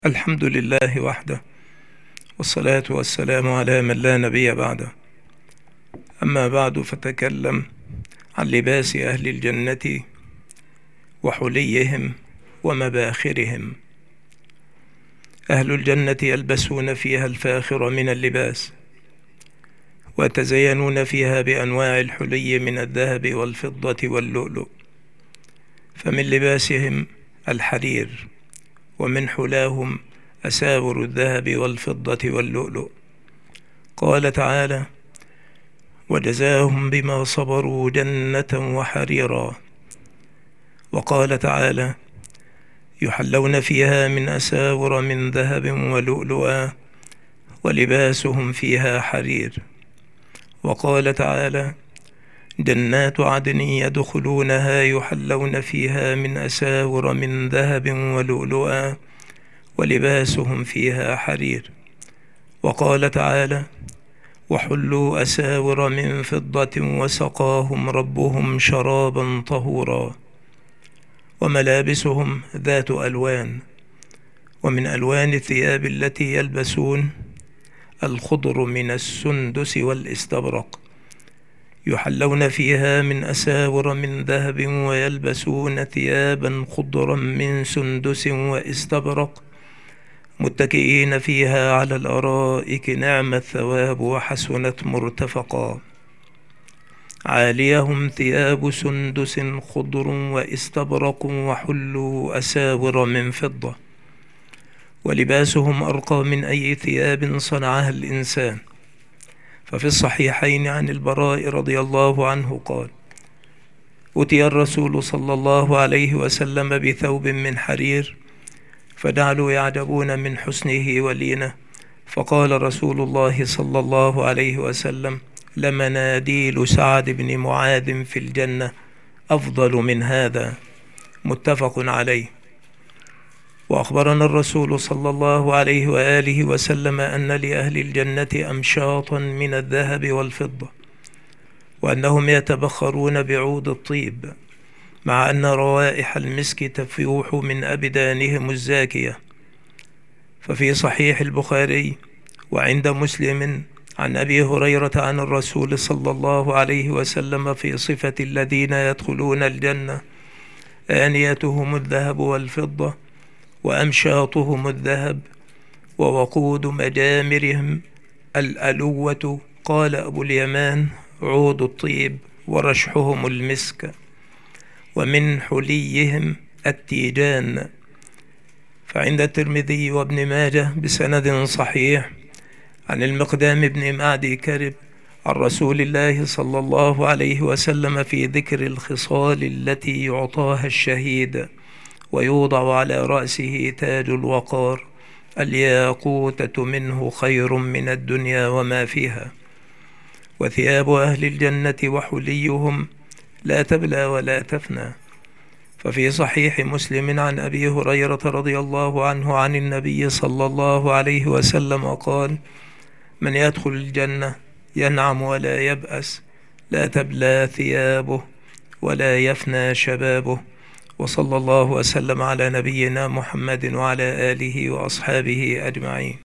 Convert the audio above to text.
الحمد لله وحده، والصلاة والسلام على من لا نبي بعده. أما بعد، فتكلم عن لباس أهل الجنة وحليهم ومباخرهم. أهل الجنة يلبسون فيها الفاخر من اللباس، ويتزينون فيها بأنواع الحلي من الذهب والفضة واللؤلؤ. فمن لباسهم الحرير، ومن حلاهم أساور الذهب والفضة واللؤلؤ. قال تعالى: وجزاهم بما صبروا جنة وحريرا. وقال تعالى: يحلون فيها من أساور من ذهب ولؤلؤا ولباسهم فيها حرير. وقال تعالى: جنات عدن يدخلونها يحلون فيها من أساور من ذهب ولؤلؤا ولباسهم فيها حرير. وقال تعالى: وحلوا أساور من فضة وسقاهم ربهم شرابا طهورا. وملابسهم ذات ألوان، ومن ألوان الثياب التي يلبسون الخضر من السندس والاستبرق. يحلون فيها من أساور من ذهب ويلبسون ثيابا خضرا من سندس واستبرق، متكئين فيها على الأرائك، نعم الثواب وحسنت مرتفقا. عاليهم ثياب سندس خضر واستبرق وحلوا أساور من فضة. ولباسهم أرقى من أي ثياب صنعها الإنسان. ففي الصحيحين عن البراء رضي الله عنه قال: أتي الرسول صلى الله عليه وسلم بثوب من حرير، فجعلوا يعجبون من حسنه ولينه، فقال رسول الله صلى الله عليه وسلم: لمناديل سعد بن معاذ في الجنة أفضل من هذا. متفق عليه. وأخبرنا الرسول صلى الله عليه وآله وسلم أن لأهل الجنة أمشاطا من الذهب والفضة، وأنهم يتبخرون بعود الطيب، مع أن روائح المسك تفوح من أبدانهم الزاكية. ففي صحيح البخاري وعند مسلم عن أبي هريرة عن الرسول صلى الله عليه وسلم في صفة الذين يدخلون الجنة: آنيتهم الذهب والفضة، وأمشاطهم الذهب، ووقود مجامرهم الألوة. قال أبو اليمان: عود الطيب، ورشحهم المسك. ومن حليهم التيجان. فعند الترمذي وابن ماجه بسند صحيح عن المقدام بن معدي كرب عن رسول الله صلى الله عليه وسلم في ذكر الخصال التي يعطاها الشهيد: ويوضع على رأسه تاج الوقار، الياقوتة منه خير من الدنيا وما فيها. وثياب أهل الجنة وحليهم لا تبلى ولا تفنى. ففي صحيح مسلم عن أبي هريرة رضي الله عنه عن النبي صلى الله عليه وسلم قال: من يدخل الجنة ينعم ولا يبأس، لا تبلى ثيابه ولا يفنى شبابه. وصلى الله وسلم على نبينا محمد وعلى آله وأصحابه أجمعين.